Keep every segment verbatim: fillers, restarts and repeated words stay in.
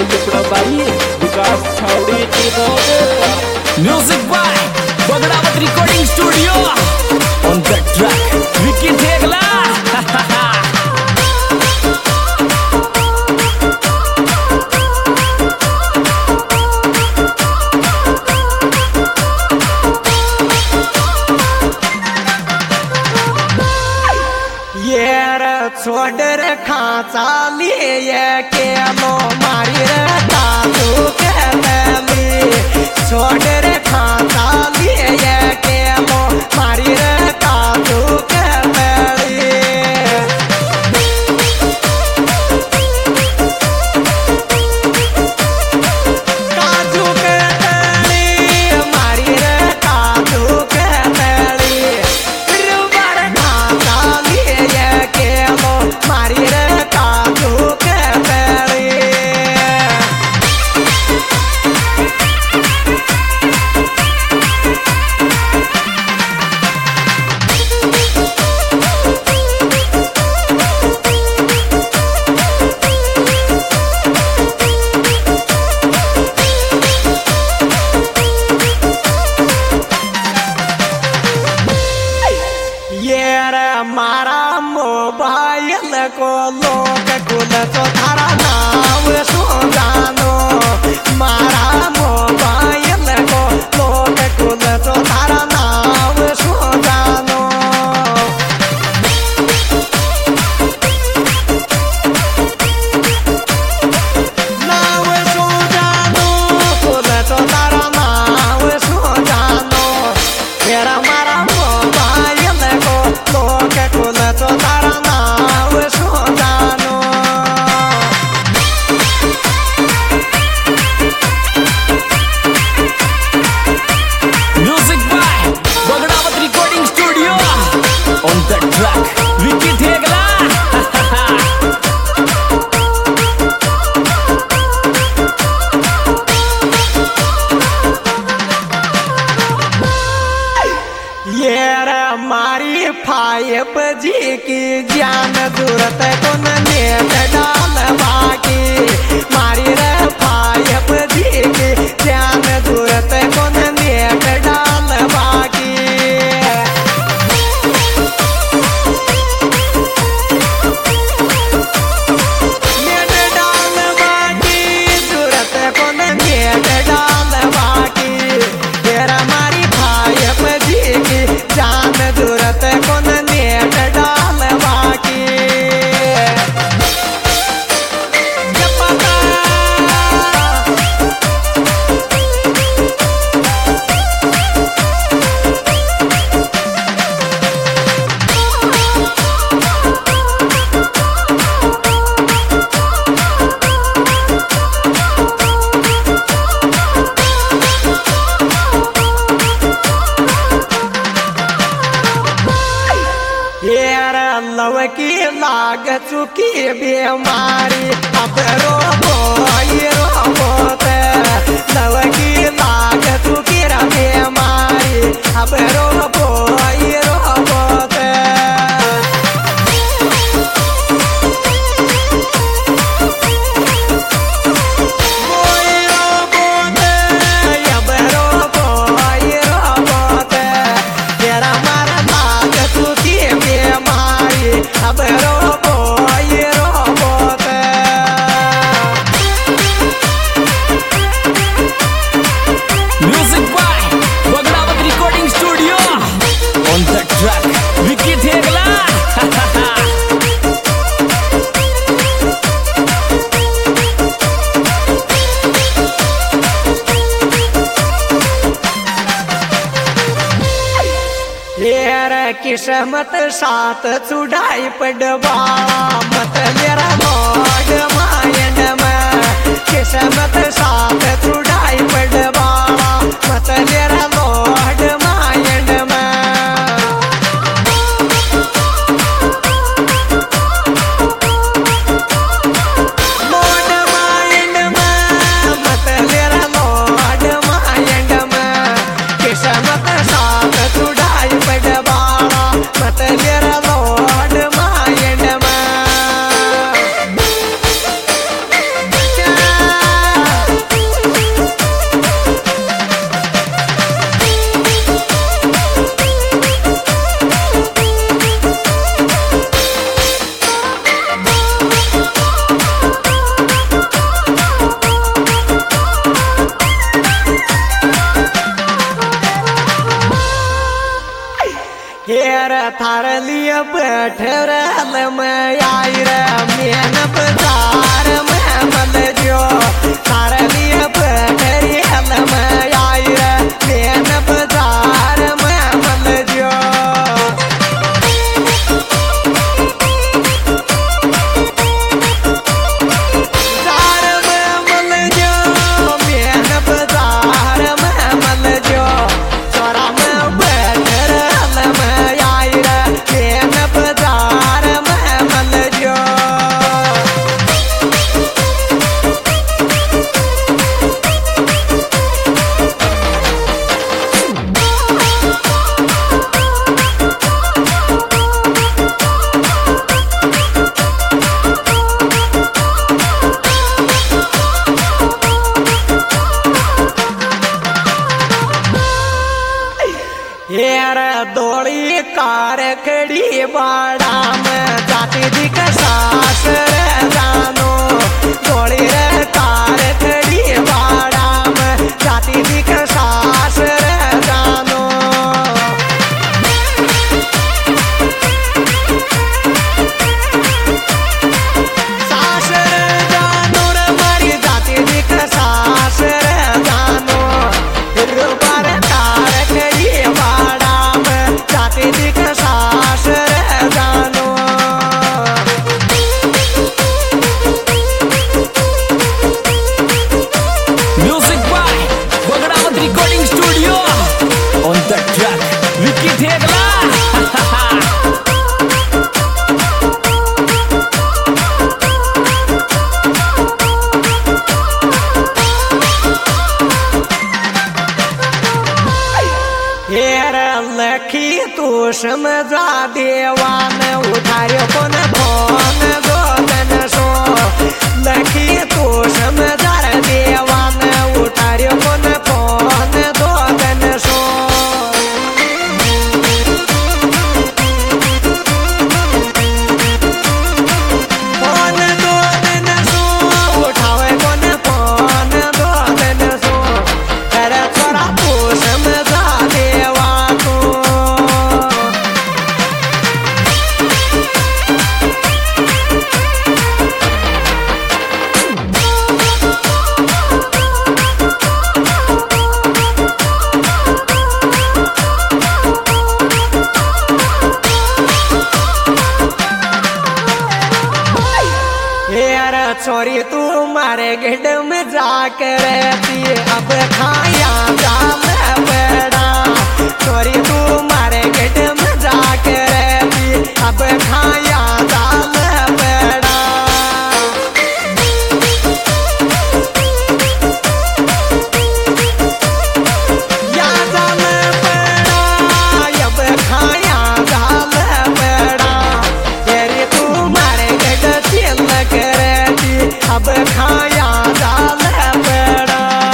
टुकड़ा बाई विकास छावड़ी की music by Bagdawat recording studio on the track Vicky Thegla. छोड़ रखा चालिए के लो मारी रखा तू के बेली छोड़ रखा चालिए के लो मारी रखा तू के बेली काजू के बेली मारी रखा तू के बेली रुबर खा चालिए के मारी रे काजू के बेली ये रे मारा मोबाइल को लोग कुल तो थारा नाम सो जानो मारा मोबाइल को लोग कुल तो थारा नाम सो जानो नाम सो जानो कुल तो थारा नाम सो जानो मेरा मारा मोबाइल को लोग कुल तो थारा नाम सो जानो music by Bagdawat recording studio on the track Vicky Thegla. ये रे मारी फाइव जी की ज्ञान जरूरत को नेट डाल बाकी मारी रे फाइव जी की ज्ञान जरूरत को नेट डाल बाकी नेट डाल बाकी जरूरत को नेट डाल बाकी तेरा मारी फाइव जी की जान जरूरत को नेट डाल बाकी लव की लाग चुकी बीमारी अब रोबो ये रोबोते लव की लाग चुकी बीमारी अब रोबो ये रोबोते कोई रोबोते अब रोबो ये रोबोते तेरा मारा लाग चुकी बीमारी अब रोबो ये रोबोत music by Bagdawat recording studio on the track Vicky Thegla. किस्मत साथ चुड़ाई पड़वा मत मेरा मोग मायन में किस्मत साथ चुड़ाई पड़वा मत मेरा मोग मायन में मोग मायन में मत मेरा मोग मायन में किस्मत साथ चुड़ाई पड़वा मत मेरा मोग मायन में बैठे रल में आई रे मेन बाजार में मल जो तारे लिए बैठे रल में आई रे मेन बाजार में मल जो दौड़ी कार खड़ी बाड़ा में जाती दिख सास रे जानो दौड़ी रे कार खड़ी बाड़ा में जाती दिख सास रे जानो सास रे जानो रे मारी जाती दिख सास रे जानो फिर बार कार खड़ी बाड़ा जाती दिख सास रे जानो Music by Baghdad Recording Studio. On the track, Vicky Thegla. लखी तू समझा देवान उठायो कौन फोन गोदन सो लखी तू समझा देवान उठायो कौन फोन गोदन सो फोन गोदन सो उठावे कौन फोन गोदन सो तेरे थोड़ा तू समझा देवा छोरी तू मारे गेट में जाकर रहती अब खाया जाम बड़ा छोरी तू मारे गेट में जाकर रहती अब खाया जाम बड़ा या जाम बड़ा अब खाया जाम बड़ा तेरी तू मारे गेट चिल कर अब खाया जाल बड़ा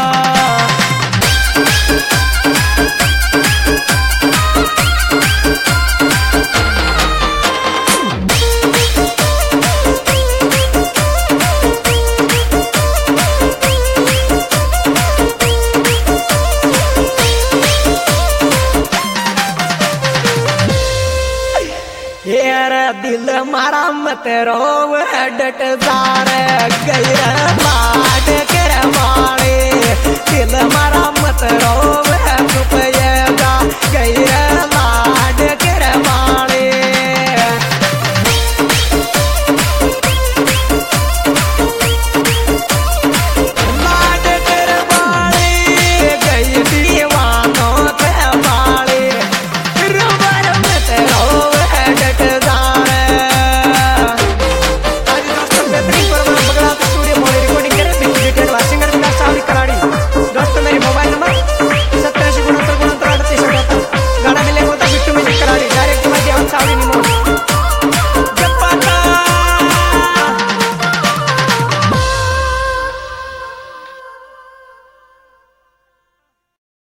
दिल मारा मत रोव डट जार गई बाट कर मारे दिल मारा मत रोव रुपये गई